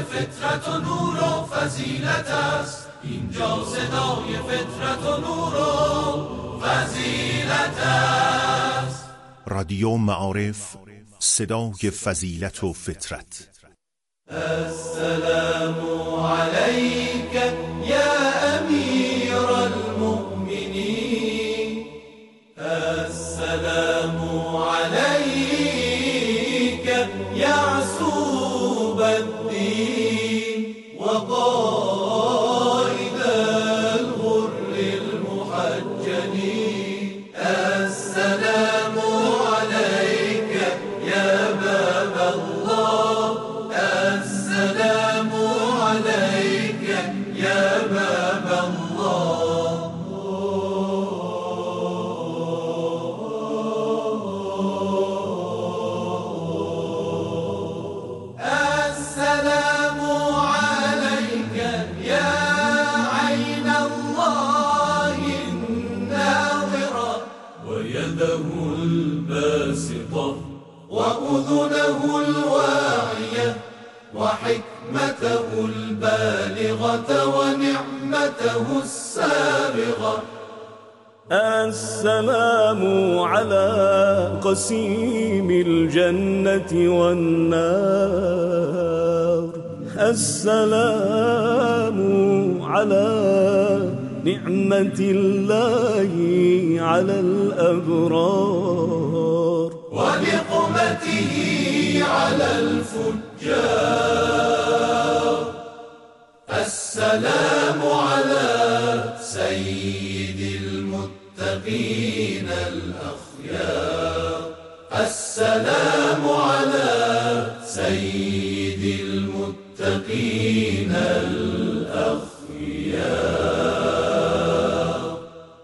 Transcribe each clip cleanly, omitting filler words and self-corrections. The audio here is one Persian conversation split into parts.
فطرت و نور و فضیلت است، اینجا صدای فطرت و نور و فضیلت است. رادیو معارف، صدای فضیلت و فطرت. السلام علیک یا امیر المؤمنین، السلام علیک یعصوب الدین و قائد الغر المحجلین، السلام علیک یا باب الله، السلام علیک یا باب الله. السلام عليك يا عين الله الناظرة ويده الباسطة وأذنه الواعية وحكمته البالغة ونعمته السابغة. السلام على قسيم الجنة والنار، السلام على نعمة الله على الأبرار ونقمته على الفجار. السلام على سيد المتقين الأخيار، السلام على سيد المتقين الأخيار.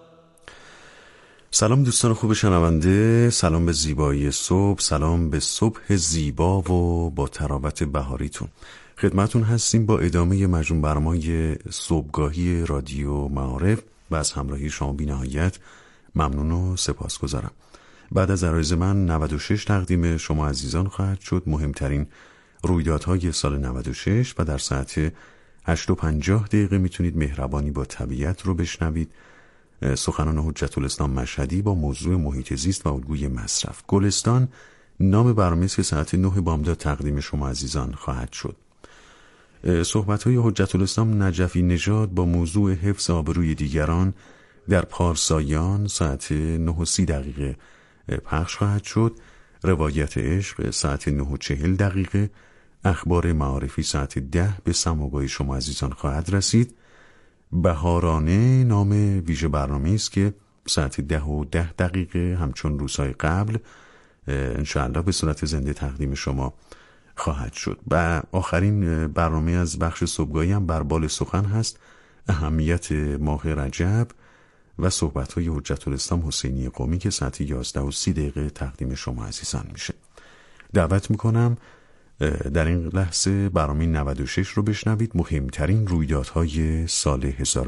سلام دوستان خوب شنونده، سلام به زیبایی صبح، سلام به صبح زیبا و با تراوت بهاریتون. خدمتون هستیم با ادامه مجموع برنامه‌های صبحگاهی رادیو معارف و از همراهی شما بی نهایت ممنون و سپاسگزارم. بعد از عرایض من 96 تقدیم شما عزیزان خواهد شد، مهمترین رویدادهای سال 96 و در ساعت 8:50 میتونید مهربانی با طبیعت رو بشنوید. سخنان حجت الاسلام مشهدی با موضوع محیط زیست و الگوی مصرف. گلستان نام برنامه است که ساعت 9 بامداد تقدیم شما عزیزان خواهد شد. صحبت‌های حجت الاسلام نجفی نژاد با موضوع حفظ آبروی دیگران در پارسایان ساعت 9:30 پخش خواهد شد. روایت عشق ساعت 9:40، اخبار معارفی ساعت 10 به سماعگاه شما عزیزان خواهد رسید. بهارانه نام ویژه برنامه است که ساعت 10:10 همچون روزهای قبل انشاءالله به صورت زنده تقدیم شما خواهد شد. و آخرین برنامه از بخش صبحگاهی هم بر بال سخن هست، اهمیت ماه رجب و صحبت‌های حجت الاسلام حسینی قمی که ساعت 11:30 تقدیم شما عزیزان میشه. دعوت میکنم در این لحظه برنامه 96 رو بشنوید، مهمترین رویدادهای سال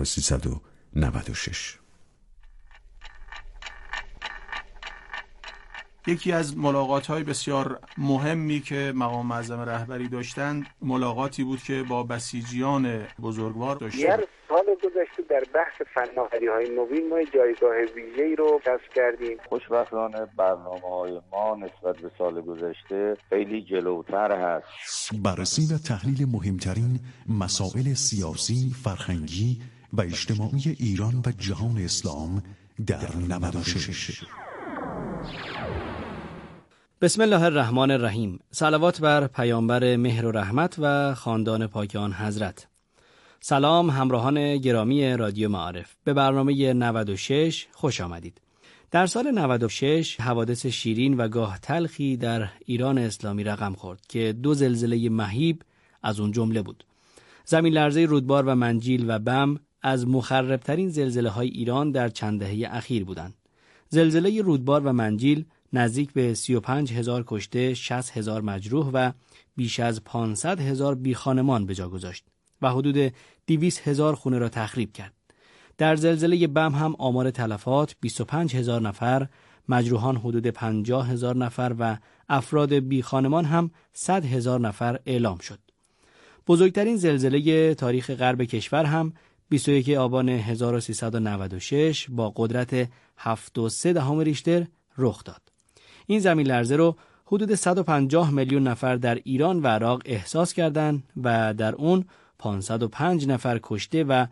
1396. یکی از ملاقات‌های بسیار مهمی که مقام معظم رهبری داشتند ملاقاتی بود که با بسیجیان بزرگوار داشتند. در سال گذشته در بحث فناوری‌های نوین ما جایگاه ویژه‌ای رو کسب کردیم. خوشبختانه برنامه‌های ما نسبت به سال گذشته خیلی جلوتر هست. بررسی و تحلیل مهمترین مسائل سیاسی، فرهنگی و اجتماعی ایران و جهان اسلام در 96. بسم الله الرحمن الرحیم. صلوات بر پیامبر مهر و رحمت و خاندان پاکان حضرت. سلام همراهان گرامی رادیو معارف، به برنامه 96 خوش آمدید. در سال 96 حوادث شیرین و گاه تلخی در ایران اسلامی رقم خورد که 2 زلزله مهیب از اون جمله بود. زمین لرزه رودبار و منجیل و بم از مخربترین زلزله‌های ایران در چند دهه اخیر بودند. زلزله رودبار و منجیل نزدیک به 35,000 کشته، 60,000 مجروح و بیش از 500,000 بیخانمان به جا گذاشت و حدود 200,000 خونه را تخریب کرد. در زلزله بم هم آمار تلفات 25,000 نفر، مجروحان حدود 50,000 نفر و افراد بیخانمان هم 100,000 نفر اعلام شد. بزرگترین زلزله تاریخ غرب کشور هم 21 آبان 1396 با قدرت 7.3 ریشتر رخ داد. این زمین لرزه رو حدود 150 میلیون نفر در ایران و عراق احساس کردند و در اون 505 نفر کشته و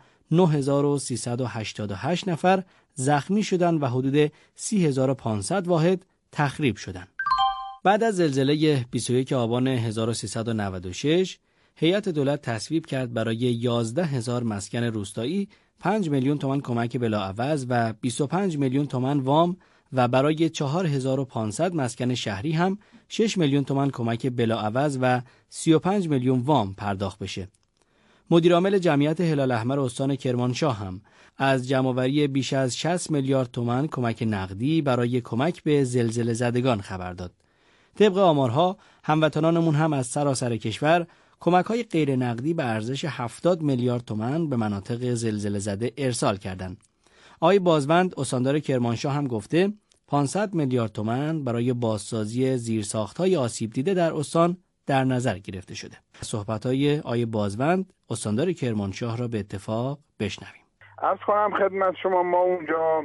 9388 نفر زخمی شدند و حدود 30500 واحد تخریب شدند. بعد از زلزله 21 آبان 1396 هیئت دولت تصویب کرد برای 11000 مسکن روستایی 5 میلیون تومان کمک بلاعوض و 25 میلیون تومان وام و برای 4500 مسکن شهری هم 6 میلیون تومان کمک بلاعوض و 35 میلیون وام پرداخت بشه. مدیرعامل جمعیت هلال احمر استان کرمانشاه هم از جمع‌آوری بیش از 60 میلیارد تومان کمک نقدی برای کمک به زلزله زدگان خبر داد. طبق آمارها هموطنانمون هم از سراسر کشور کمک‌های غیر نقدی به ارزش 70 میلیارد تومان به مناطق زلزله زده ارسال کردند. آقای بازوند استاندار کرمانشاه هم گفته 500 میلیارد تومان برای بازسازی زیرساخت‌های آسیب دیده در استان در نظر گرفته شده. صحبت‌های آقای بازوند استاندار کرمانشاه را به اتفاق بشنویم. عرض کنم خدمت شما ما اونجا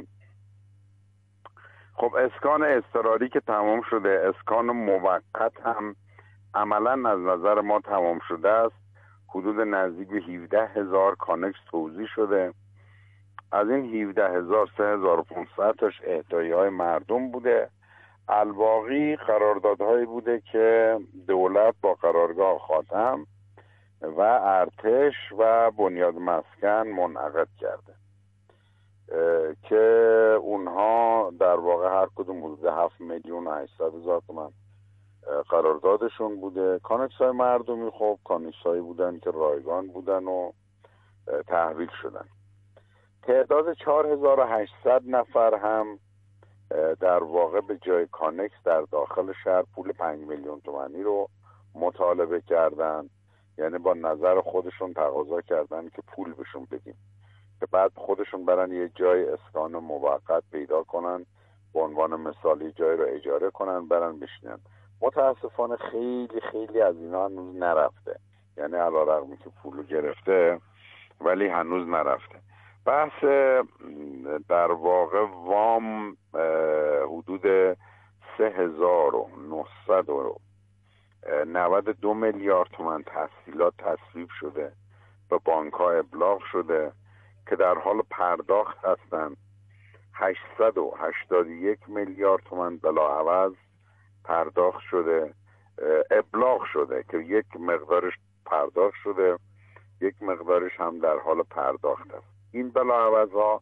خب اسکان اضطراری که تمام شده، اسکان موقت هم عملا از نظر ما تمام شده است. حدود نزدیک به 17000 کانکس توزیع شده. از این 17000 3500 تاش اهدایی‌های مردم بوده. الباقی قراردادهایی بوده که دولت با قرارگاه خاتم و ارتش و بنیاد مسکن منعقد کرده که اونها در واقع هر کدوم حدود 7 میلیون و 800 هزار تومان قراردادشون بوده. کانکس های مردمی خب کانکس هایی بودن که رایگان بودن و تحویل شدن. تعداد 4800 نفر هم در واقع به جای کانکس در داخل شهر پول 5 میلیون تومانی رو مطالبه کردن، یعنی با نظر خودشون تقاضا کردن که پول بهشون بدیم که بعد خودشون برن یه جای اسکان موقت پیدا کنن، به عنوان مثالی جای رو اجاره کنن برن بشینن. متاسفانه خیلی خیلی از اینا هنوز نرفته، یعنی علیرغمی که پولو گرفته ولی هنوز نرفته. بحث در واقع وام حدود 3992 میلیارد تومان تسهیلات تصویب شده، به بانک‌ها ابلاغ شده که در حال پرداخت هستند. 881 میلیارد تومان بلاعوض پرداخت شده، ابلاغ شده که یک مقدارش پرداخت شده، یک مقدارش هم در حال پرداخت است. این بلاعوض‌ها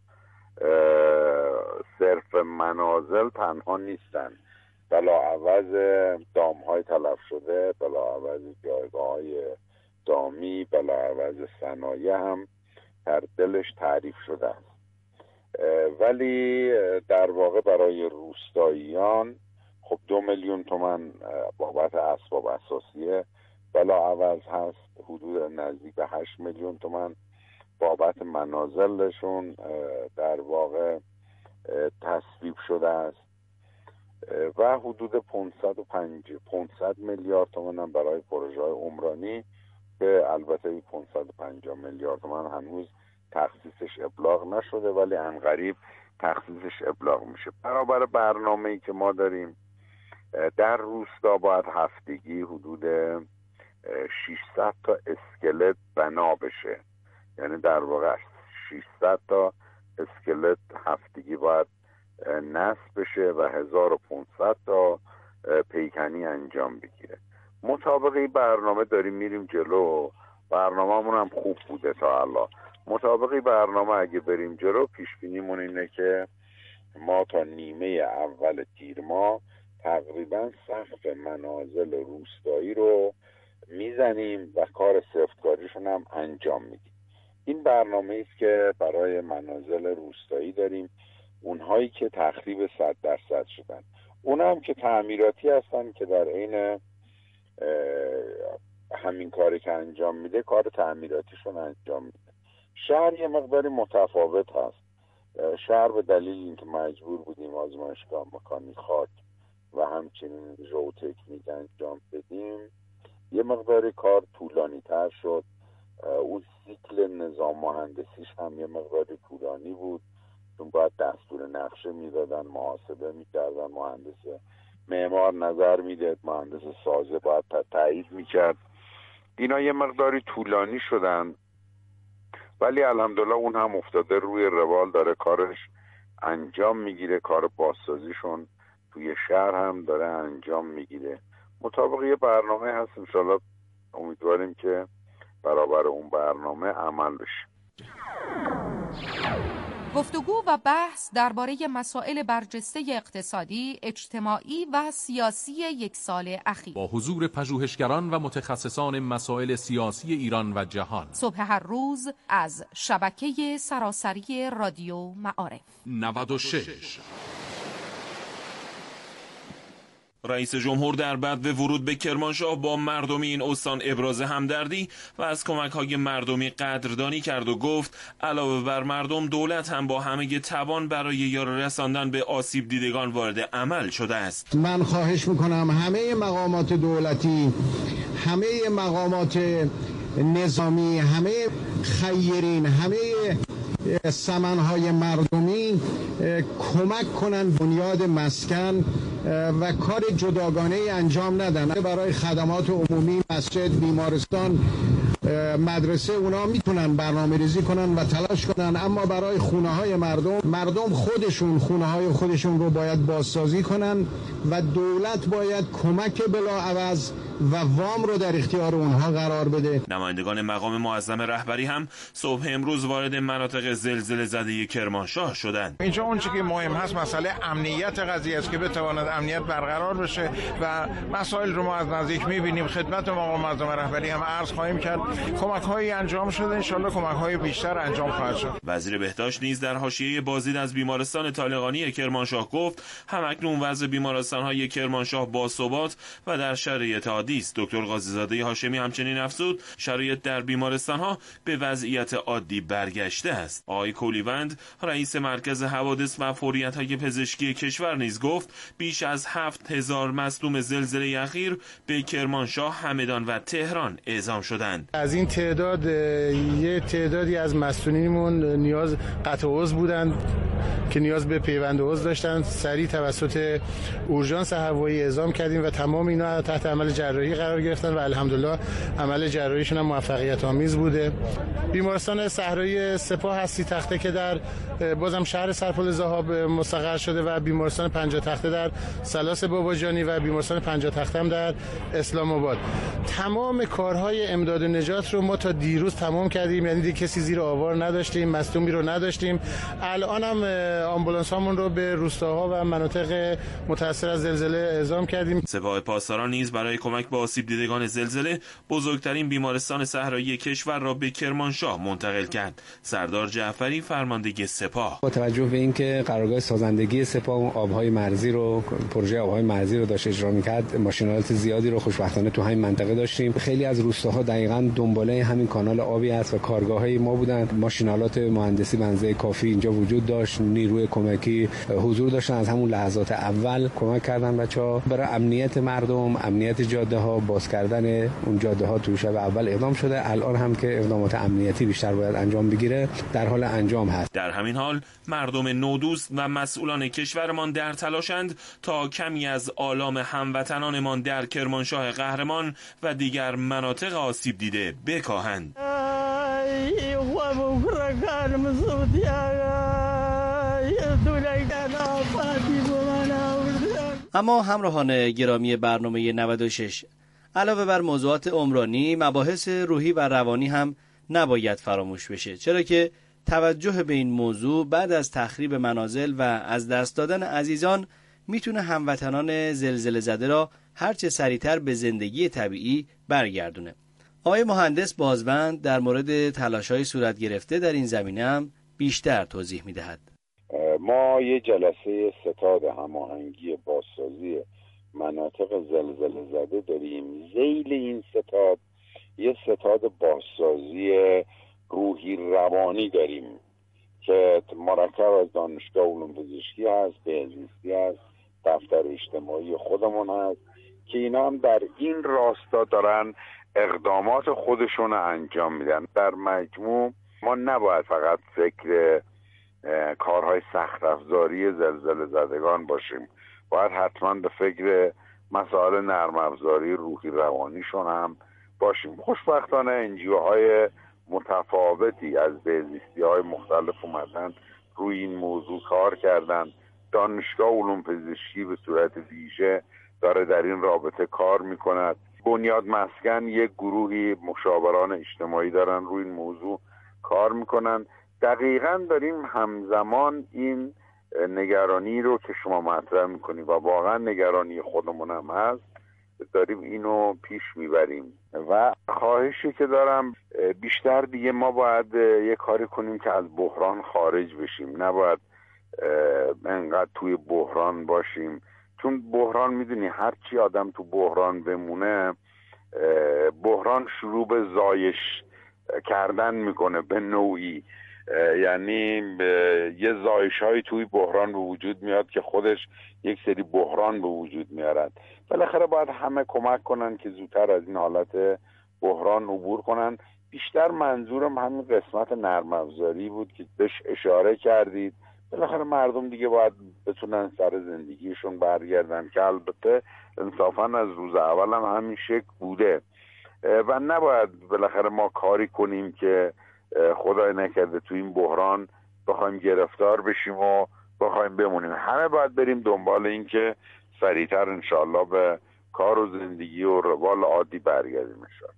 صرف منازل تنها نیستن، بلاعوض دام‌های تلف شده، بلاعوض جایگاه‌های دامی، بلاعوض صنایع هم در دلش تعریف شده است. ولی در واقع برای روستاییان خب 2 میلیون تومان بابت اسباب اساسیه بلاعوض هست، حدود نزدیک به 8 میلیون تومان بابت منازلشون در واقع تصویب شده است و حدود 500 میلیارد تومان هم برای پروژه‌های عمرانی که البته این 550 میلیارد تومان هنوز تخصیصش ابلاغ نشده ولی عنقریب تخصیصش ابلاغ میشه. برابر برنامه‌ای که ما داریم در روستا باید هفتگی حدود 600 تا اسکلت بنا بشه، یعنی در واقع 600 تا اسکلت هفتگی باید نصب بشه و 1500 تا پیکنی انجام بگیره. مطابق این برنامه داریم میریم جلو. برنامه‌مون هم خوب بوده تا الان. مطابق این برنامه اگه بریم جلو پیش بینیمون اینه که ما تا نیمه اول تیر ماه تقریبا سقف منازل روستایی رو میزنیم و کار سفتکاریشون هم انجام میدیم. این برنامه است که برای منازل روستایی داریم، اونهایی که تخریب 100% شدن، اون هم که تعمیراتی هستن که در عین همین کاری که انجام میده کار تعمیراتیشون انجام میده. شهر یه مقداری متفاوت هست. شهر به دلیل اینکه مجبور بودیم آزمایشگاه مکانیک خاک و همچنین ژئوتکنیک انجام بدیم یه مقداری کار طولانی تر شد. اون سیکل نظام مهندسیش هم یه مقداری طولانی بود، چون باید دستور نقشه میدادن، محاسبه میکردن، مهندس معمار نظر میداد، مهندس سازه باید تایید میکرد. اینا یه مقداری طولانی شدن، ولی الحمدلله اون هم افتاده روی روال، داره کارش انجام میگیره. کار بازسازیشون توی شهر هم داره انجام میگیره. مطابق یه برنامه هست، انشالله امیدواریم که برابر اون برنامه عمل بشه. گفتگو و بحث درباره مسائل برجسته اقتصادی، اجتماعی و سیاسی یک سال اخیر با حضور پژوهشگران و متخصصان مسائل سیاسی ایران و جهان، صبح هر روز از شبکه سراسری رادیو معارف 96. رئیس جمهور در بدو ورود به کرمانشاه با مردم این استان ابراز همدردی و از کمک‌های مردمی قدردانی کرد و گفت علاوه بر مردم، دولت هم با همه توان برای یار رساندن به آسیب دیدگان وارد عمل شده است. من خواهش میکنم همه مقامات دولتی، همه مقامات نظامی، همه خیرین، همه سمنهای مردمی کمک کنن بنیاد مسکن و کار جداگانه انجام ندن. برای خدمات عمومی، مسجد، بیمارستان، مدرسه، اونا میتونن برنامه ریزی کنن و تلاش کنن، اما برای خونه های مردم خودشون خونه های خودشون رو باید بازسازی کنن و دولت باید کمک بلاعوض و وام رو در اختیار اونها قرار بده. نمایندگان مقام معظم رهبری هم صبح امروز وارد مناطق زلزله زده کرمانشاه شدند. اینجا اون چیزی که مهم هست مسئله امنیت قضیه است که بتواند امنیت برقرار بشه و مسائل رو ما از نزدیک می‌بینیم. خدمت مقام معظم رهبری هم عرض خواهیم کرد. کمک‌هایی انجام شده، ان شاءالله کمک‌های بیشتر انجام خواهد شد. وزیر بهداشت نیز در حاشیه بازدید از بیمارستان طالقانی کرمانشاه گفت همکنون وضع بیمارستان‌های کرمانشاه باثبات و در شرایط عادی است. دکتر قاضی‌زاده هاشمی همچنین افزود شرایط در بیمارستان‌ها به وضعیت عادی برگشته است. آقای کولیوند رئیس مرکز حوادث و فوریت‌های پزشکی کشور نیز گفت بیش از 7000 مصدوم زلزله اخیر به کرمانشاه، همدان و تهران اعزام شدند. از این تعداد یه تعدادی از مسئولینمون نیاز قطع عضو بودند که نیاز به پیوند عضو داشتن. سریع توسط اورژانس هوایی اعزام کردیم و تمام اینا تحت عمل جراحی قرار گرفتن و الحمدلله عمل جراحیشون هم موفقیت آمیز بوده. بیمارستان صحرایی سپاه هستی تخته که در بازم شهر سرپل ذهاب مستقر شده و بیمارستان 50 تخته در سلاس باباجانی و بیمارستان 50 تخته هم در اسلام آباد. تمام کارهای امداد و نجات رو ما تا دیروز تمام کردیم، یعنی کسی زیر آوار نداشتیم، مصدومی رو نداشتیم. الان هم آمبولانس هامون رو به روستاها و مناطق متاثر از زلزله اعزام کردیم. سپاه پاسداران نیز برای کمک به آسیب دیدگان زلزله بزرگترین بیمارستان صحرایی کشور را به کرمانشاه منتقل کرد. سردار جعفری فرمانده سپاه با توجه به اینکه قرارگاه سازندگی سپاه آبهای مرزی رو پروژه آبهای مرزی رو داشت اجرا می‌کرد، ماشینالات زیادی رو خوشبختانه تو همین منطقه داشتیم. خیلی از روستاها دقیقاً دنباله همین کانال آبی است و کارگاه‌های ما بودند. ماشینالات مهندسی بنزه کافی اینجا وجود داشت، نیروی کمکی حضور داشتن. از همون لحظات اول کمک کردن بچه‌ها برای امنیت مردم، امنیت جاده‌ها، باز کردن اون جاده‌ها تو شب اول اقدام شده. الان هم که اقدامات امنیتی بیشتر باید انجام بگیره در حال انجام هست. در همین حال مردم نودوست و مسئولان کشورمان در تلاشند تا کمی از آلام هموطنانمان در کرمانشاه قهرمان و دیگر مناطق آسیب دیده بکاهند. اما همراهان گرامی برنامه 96، علاوه بر موضوعات عمرانی، مباحث روحی و روانی هم نباید فراموش بشه، چرا که توجه به این موضوع بعد از تخریب منازل و از دست دادن عزیزان میتونه هموطنان زلزله زده را هرچه سریعتر به زندگی طبیعی برگردونه. آقای مهندس بازوند در مورد تلاش‌های صورت گرفته در این زمینه هم بیشتر توضیح میدهد. ما یه جلسه ستاد هماهنگی بازسازی مناطق زلزله زده داریم. ذیل این ستاد یه ستاد بازسازی روحی روانی داریم که مرکب از دانشگاه علوم پزشکی هست، بهزیستی هست، دفتر اجتماعی خودمون هست، که اینا هم در این راستا دارن اقدامات خودشون رو انجام میدن. در مجموع ما نباید فقط فکر کارهای سخت افزاری زلزله زدگان باشیم، باید حتما به فکر مسائل نرم افزاری روحی روانیشون هم باشیم. خوشبختانه انجیوهای متفاوتی از بهزیستی‌های مختلف اومدن روی این موضوع کار کردن. دانشگاه علوم پزشکی به صورت ویژه داره در این رابطه کار میکند. بنیاد مسکن یک گروهی مشاوران اجتماعی دارن روی این موضوع کار میکنن. دقیقاً داریم همزمان این نگرانی رو که شما مطرح میکنید و واقعا نگرانی خودمون هم هست، داریم اینو پیش میبریم. و خواهشی که دارم بیشتر دیگه ما باید یه کاری کنیم که از بحران خارج بشیم، نباید انقدر توی بحران باشیم، چون بحران میدونی هر چی آدم تو بحران بمونه، بحران شروع به زایش کردن میکنه به نوعی، یعنی یه زایش هایی توی بحران به وجود میاد که خودش یک سری بحران به وجود میارد. بالاخره باید همه کمک کنن که زودتر از این حالت بحران عبور کنن. بیشتر منظورم همین قسمت نرم افزاری بود که بهش اشاره کردید. بالاخره مردم دیگه باید بتونن سر زندگیشون برگردن که البته انصافا از روز اول هم همین شکل بوده و نباید بالاخره ما کاری کنیم که خدای نکرده تو این بحران بخوایم گرفتار بشیم و بخوایم بمونیم. همه باید بریم دنبال این که سریعتر انشاءالله به کار و زندگی و روال عادی برگردیم انشاءالله.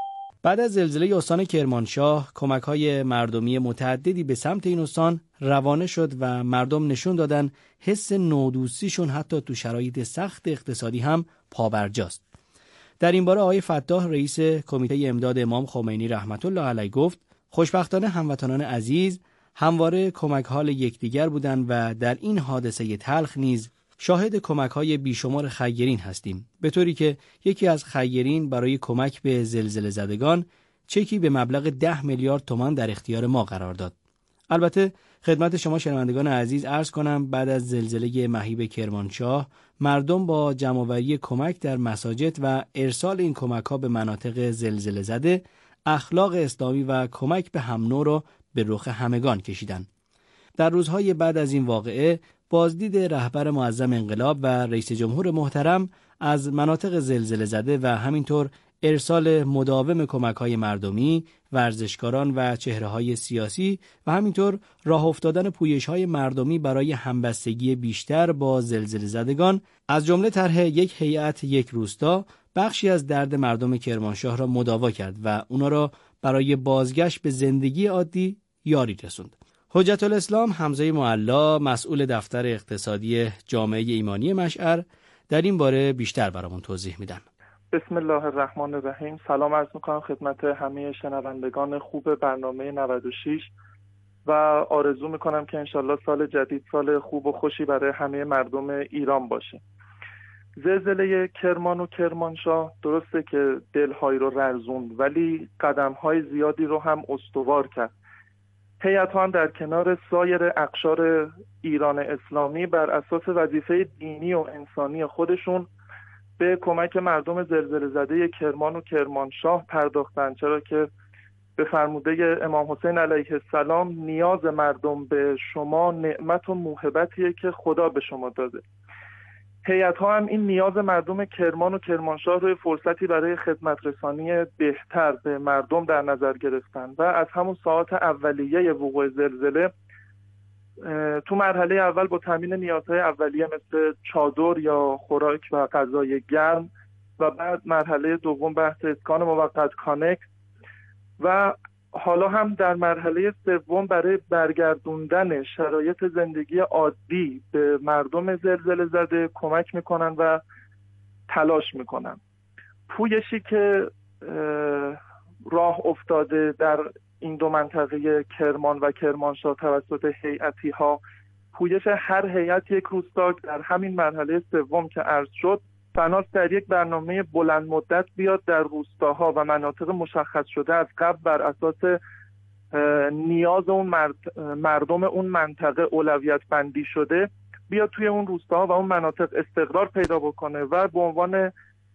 بعد از زلزله استان کرمانشاه کمک‌های مردمی متعددی به سمت این استان روانه شد و مردم نشون دادن حس نودوستیشون حتی تو شرایط سخت اقتصادی هم پابرجاست. در این باره آقای فتاح رئیس کمیته امداد امام خمینی رحمت الله علیه گفت خوشبختانه هموطنان عزیز همواره کمک حال یکدیگر بودند و در این حادثه تلخ نیز شاهد کمک‌های بیشمار خیرین هستیم، به طوری که یکی از خیرین برای کمک به زلزله زدگان چکی به مبلغ 10 میلیارد تومان در اختیار ما قرار داد. البته خدمت شما شنوندگان عزیز عرض کنم بعد از زلزله مهیب کرمانشاه مردم با جمع‌آوری کمک در مساجد و ارسال این کمک‌ها به مناطق زلزله زده اخلاق اسلامی و کمک به هم نوع را به رخ همگان کشیدند. در روزهای بعد از این واقعه بازدید رهبر معظم انقلاب و رئیس جمهور محترم از مناطق زلزله زده و همینطور ارسال مداوم کمک‌های مردمی، ورزشکاران و چهره‌های سیاسی و همینطور راه افتادن پویش‌های مردمی برای همبستگی بیشتر با زلزله زدگان از جمله طرح یک هیئت یک روستا بخشی از درد مردم کرمانشاه را مداوا کرد و اونا را برای بازگشت به زندگی عادی یاری رسوند. حجت الاسلام حمزه معلا مسئول دفتر اقتصادی جامعه ایمانی مشعر در این باره بیشتر برامون توضیح میدن. بسم الله الرحمن الرحیم. سلام عرض میکنم خدمت همه شنوندگان خوب برنامه 96 و آرزو میکنم که انشالله سال جدید سال خوب و خوشی برای همه مردم ایران باشه. زلزله کرمان و کرمانشاه درسته که دلهایی رو لرزوند ولی قدمهای زیادی رو هم استوار کرد. هیئت‌ها هم در کنار سایر اقشار ایران اسلامی بر اساس وظیفه دینی و انسانی خودشون به کمک مردم زلزله زده کرمان و کرمانشاه پرداختند، چرا که به فرموده امام حسین علیه السلام نیاز مردم به شما نعمت و موهبتیه که خدا به شما داده. هیئت‌ها هم این نیاز مردم کرمان و کرمانشاه رو فرصتی برای خدمت رسانی بهتر به مردم در نظر گرفتن و از همون ساعات اولیه وقوع زلزله تو مرحله اول با تامین نیازهای اولیه مثل چادر یا خوراک و غذای گرم و بعد مرحله دوم بحث اسکان موقت کانک و حالا هم در مرحله سوم برای برگردوندن شرایط زندگی عادی به مردم زلزله زده کمک میکنن و تلاش میکنن. پویشی که راه افتاده در این دو منطقه کرمان و کرمانشاه توسط هیئتی ها، پویش هر هیئت یک روستا در همین مرحله سوم که عرض شد بناست در یک برنامه بلند مدت بیاد در روستاها و مناطق مشخص شده از قبل بر اساس نیاز اون مردم اون منطقه اولویت بندی شده بیاد توی اون روستاها و اون مناطق استقرار پیدا بکنه و به عنوان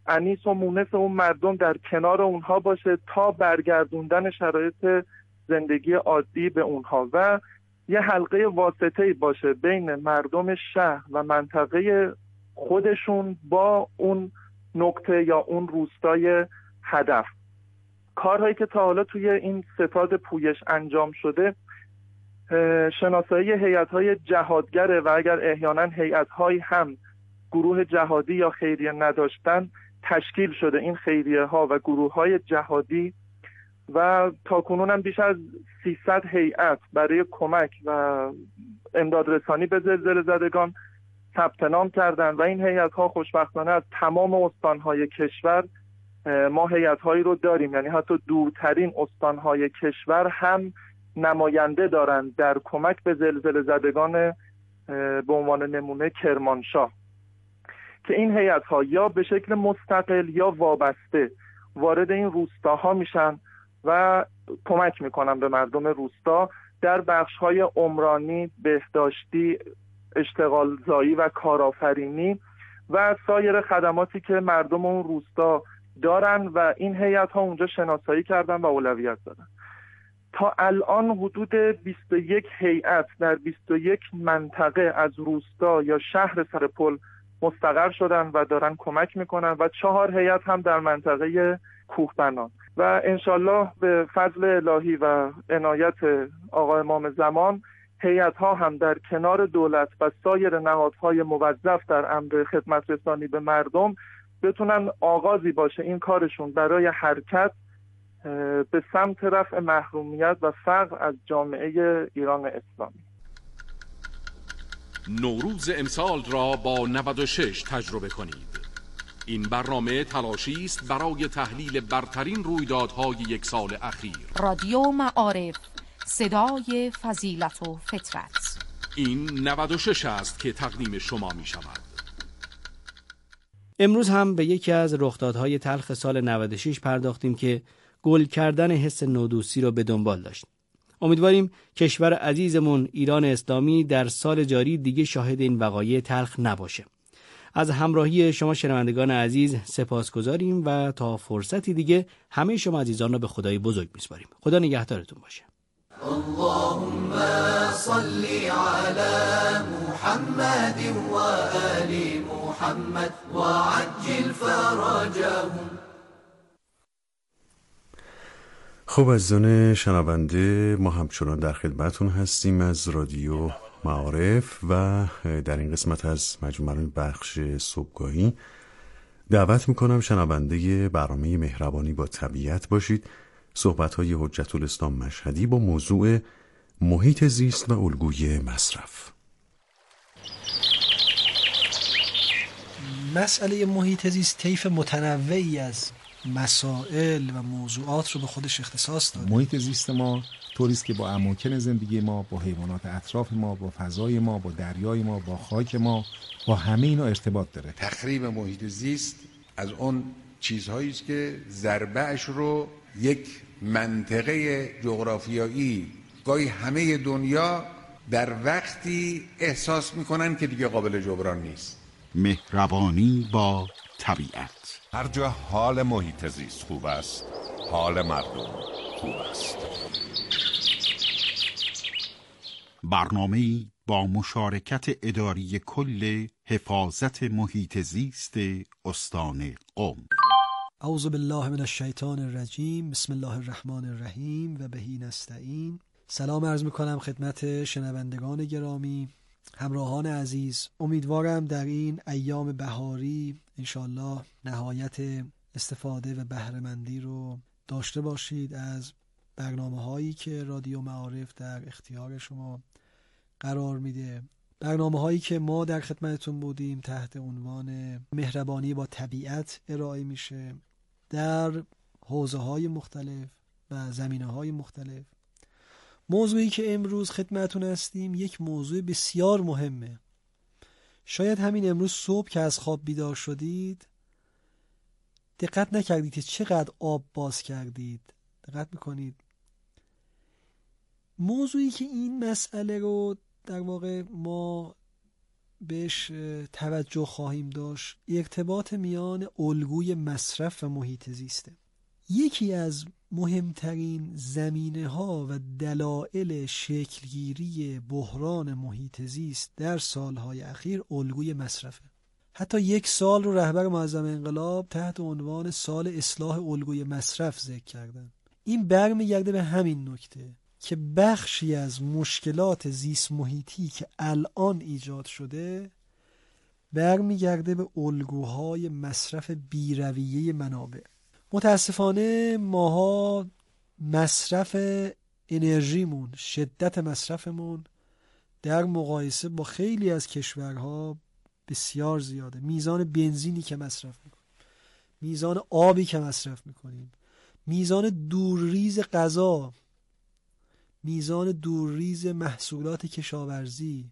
انیس و مونس اون مردم در کنار اونها باشه تا برگردوندن شرایط زندگی عادی به اونها و یه حلقه واسطه‌ای باشه بین مردم شهر و منطقه خودشون با اون نقطه یا اون روستای هدف. کارهایی که تا حالا توی این ستاد پویش انجام شده شناسایی هیئت‌های جهادگره و اگر احیانا هیئت‌هایی هم گروه جهادی یا خیریه نداشتن تشکیل شده این خیریه ها و گروه های جهادی و تاکنون هم بیش از 300 هیئت برای کمک و امدادرسانی به زلزله زدگان ثبت نام کردن و این هیئت ها خوشبختانه از تمام استانهای کشور ما هیئت هایی رو داریم، یعنی حتی دورترین استانهای کشور هم نماینده دارن در کمک به زلزله زدگان به عنوان نمونه کرمانشاه که این هیئت‌ها یا به شکل مستقل یا وابسته وارد این روستاها میشن و کمک میکنن به مردم روستا در بخش‌های عمرانی، بهداشتی، اشتغال زایی و کارآفرینی و سایر خدماتی که مردم اون روستا دارن و این هیئت‌ها اونجا شناسایی کردن و اولویت دادن. تا الان حدود 21 هیئت در 21 منطقه از روستا یا شهر سرپل مستقر شدن و دارن کمک میکنن و 4 هیئت هم در منطقه کوهبنان و انشالله به فضل الهی و عنایت آقا امام زمان هیئت‌ها هم در کنار دولت و سایر نهادهای موظف در امر خدمت رسانی به مردم بتونن آغازی باشه این کارشون برای حرکت به سمت رفع محرومیت و فقر از جامعه ایران اسلامی. نوروز امسال را با 96 تجربه کنید. این برنامه تلاشی است برای تحلیل برترین رویدادهای یک سال اخیر. رادیو معارف، صدای فضیلت و فطرت. این 96 است که تقدیم شما می شود. امروز هم به یکی از رخدادهای تلخ سال 96 پرداختیم که گل کردن حس نودوستی رو به دنبال داشت. امیدواریم کشور عزیزمون ایران اسلامی در سال جاری دیگه شاهد این وقایع تلخ نباشه. از همراهی شما شنوندگان عزیز سپاسگزاریم و تا فرصتی دیگه همه شما عزیزان را به خدای بزرگ میسپاریم. خدا نگهدارتون باشه. اللهم صل على محمد و آل محمد و عجل فرجهم. خب عزیزان شنونده، ما همچنان در خدمتون هستیم از رادیو معارف و در این قسمت از مجموعه بخش صبحگاهی دعوت میکنم شنونده برنامه مهربانی با طبیعت باشید. صحبت‌های حجت الاسلام مشهدی با موضوع محیط زیست و الگوی مصرف. مسئله محیط زیست طیف متنوعی از مسائل و موضوعات رو به خودش اختصاص داره. محیط زیست ما طوریست که با اماکن زندگی ما، با حیوانات اطراف ما، با فضای ما، با دریای ما، با خاک ما، با همه اینا ارتباط داره. تخریب محیط زیست از اون چیزهایی است که ضربه‌اش رو یک منطقه جغرافیایی گاهی همه دنیا در وقتی احساس میکنن که دیگه قابل جبران نیست. مهربانی با طبیعت. هر جا حال محیط زیست خوب است، حال مردم خوب است. برنامه‌ای با مشارکت اداری کل حفاظت محیط زیست استان قم. اعوذ بالله من الشیطان الرجیم. بسم الله الرحمن الرحیم و بهی نستعین. سلام عرض میکنم خدمت شنوندگان گرامی، همراهان عزیز. امیدوارم در این ایام بهاری انشالله نهایت استفاده و بهره‌مندی رو داشته باشید از برنامه‌هایی که رادیو معارف در اختیار شما قرار میده. برنامه‌هایی که ما در خدمتتون بودیم تحت عنوان مهربانی با طبیعت ارائه میشه در حوزه‌های مختلف و زمینه‌های مختلف. موضوعی که امروز خدمتتون هستیم یک موضوع بسیار مهمه. شاید همین امروز صبح که از خواب بیدار شدید دقت نکردید که چقدر آب باز کردید. دقت میکنید؟ موضوعی که این مسئله رو در واقع ما بهش توجه خواهیم داشت ارتباط میان الگوی مصرف و محیط زیسته. یکی از مهمترین زمینه‌ها و دلایل شکلگیری بحران محیط زیست در سالهای اخیر الگوی مصرفه. حتی 1 سال رو رهبر معظم انقلاب تحت عنوان سال اصلاح الگوی مصرف ذکر کردن. این برمیگرده به همین نکته که بخشی از مشکلات زیست محیطی که الان ایجاد شده برمیگرده به الگوهای مصرف بی‌رویه منابع. متاسفانه ماها مصرف انرژیمون، شدت مصرفمون در مقایسه با خیلی از کشورها بسیار زیاده. میزان بنزینی که مصرف میکنیم، میزان آبی که مصرف میکنیم، میزان دورریز غذا، میزان دورریز محصولات کشاورزی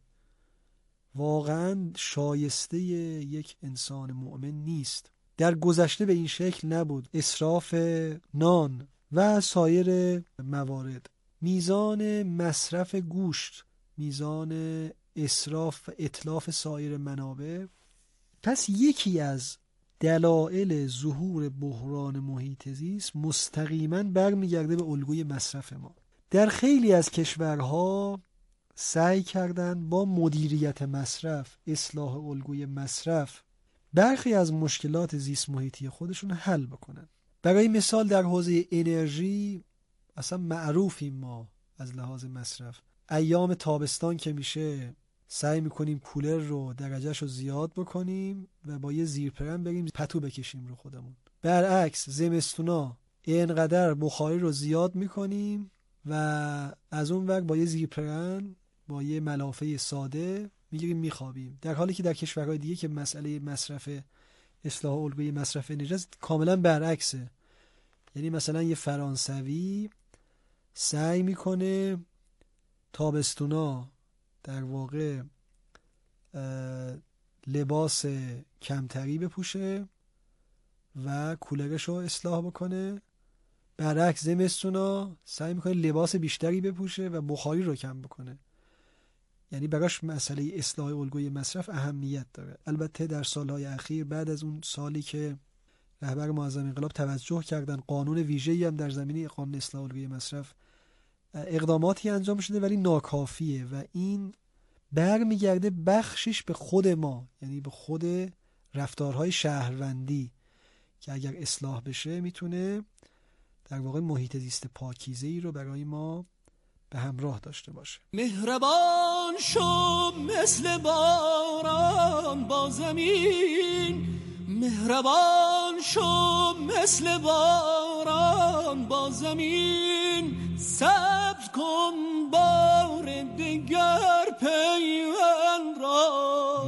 واقعا شایسته یک انسان مؤمن نیست. در گذشته به این شکل نبود. اسراف نان و سایر موارد، میزان مصرف گوشت، میزان اسراف و اتلاف سایر منابع. پس یکی از دلایل ظهور بحران محیط زیست مستقیما برمیگرده به الگوی مصرف ما. در خیلی از کشورها سعی کردن با مدیریت مصرف، اصلاح الگوی مصرف، برخی از مشکلات زیست محیطی خودشون حل بکنن. برای مثال در حوزه انرژی اصلا معروفیم ما از لحاظ مصرف. ایام تابستان که میشه سعی میکنیم کولر رو درجهش رو زیاد بکنیم و با یه زیرپرن بریم پتو بکشیم رو خودمون. برعکس زمستونا اینقدر بخاری رو زیاد میکنیم و از اون وقت با یه زیرپرن با یه ملافه ساده میگیریم میخوابیم، در حالی که در کشورهای دیگه که مسئله مصرف اصلاح الگوی مصرف انرژی کاملا برعکسه. یعنی مثلا یه فرانسوی سعی میکنه تابستونا در واقع لباس کمتری بپوشه و کولرش رو اصلاح بکنه، برعکس زمستونا سعی میکنه لباس بیشتری بپوشه و بخاری رو کم بکنه. یعنی براش مسئله اصلاح الگوی مصرف اهمیت داره. البته در سالهای اخیر بعد از اون سالی که رهبر معظم انقلاب توجه کردن، قانون ویژه‌ای هم در زمینه قانون اصلاح الگوی مصرف اقداماتی انجام شده ولی ناکافیه و این برمیگرده بخشش به خود ما، یعنی به خود رفتارهای شهروندی که اگر اصلاح بشه میتونه در واقع محیط زیست پاکیزه‌ای رو برای ما به همراه داشته باشه. مهربان شو مثل باران با زمین، مهربان شو مثل باران با زمین، صبر کن بار دیگر پیوند را.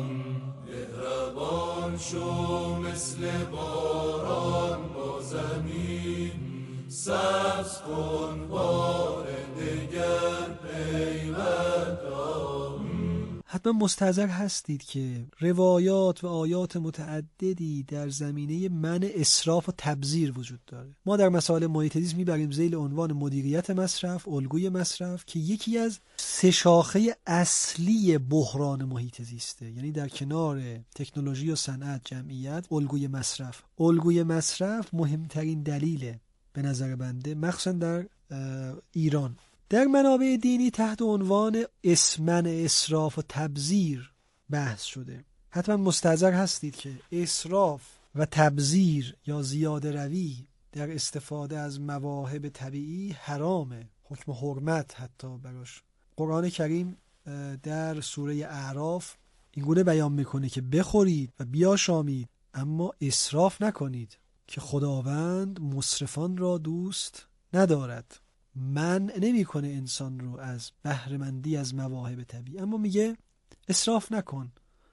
مهربان شو مثل باران با زمین، صبر کن بار دیگر پیوند را. حتما مستحضر هستید که روایات و آیات متعددی در زمینه منع اسراف و تبذیر وجود داره. ما در مسائل محیط زیست میبریم ذیل عنوان مدیریت مصرف، الگوی مصرف، که یکی از 3 شاخه اصلی بحران محیط زیسته. یعنی در کنار تکنولوژی و صنعت، جمعیت، الگوی مصرف. الگوی مصرف مهمترین دلیله به نظر بنده، مخصوصا در ایران. در منابع دینی تحت عنوان منع اسراف و تبذیر بحث شده. حتما مستحضر هستید که اسراف و تبذیر یا زیاده روی در استفاده از مواهب طبیعی حرامه، حکم حرمت حتی براش. قرآن کریم در سوره اعراف اینگونه بیان میکنه که بخورید و بیاشامید اما اسراف نکنید که خداوند مسرفان را دوست ندارد. منع نمیکنه انسان رو از بهره‌مندی از مواهب طبیعی، اما میگه اسراف نکن،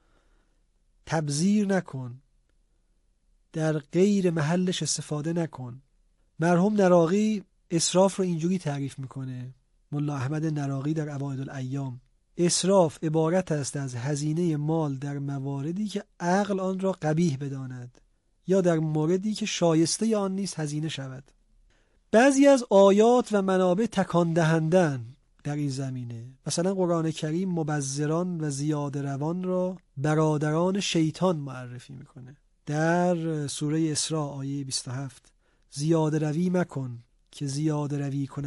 تبذیر نکن، در غیر محلش استفاده نکن. مرحوم نراقی اسراف رو اینجوری تعریف میکنه، ملا احمد نراقی در اوائد الایام: اسراف عبارت است از هزینه مال در مواردی که عقل آن را قبیح بداند یا در موردی که شایسته آن نیست هزینه شود. بعضی از آیات و منابع تکان دهندن، در این زمینه. مثلا قرآن کریم مبذران و زیاده روان را برادران شیطان معرفی میکنه. در سوره اسراء آیه 27 زیاده روی مکن که زیاده روی کنه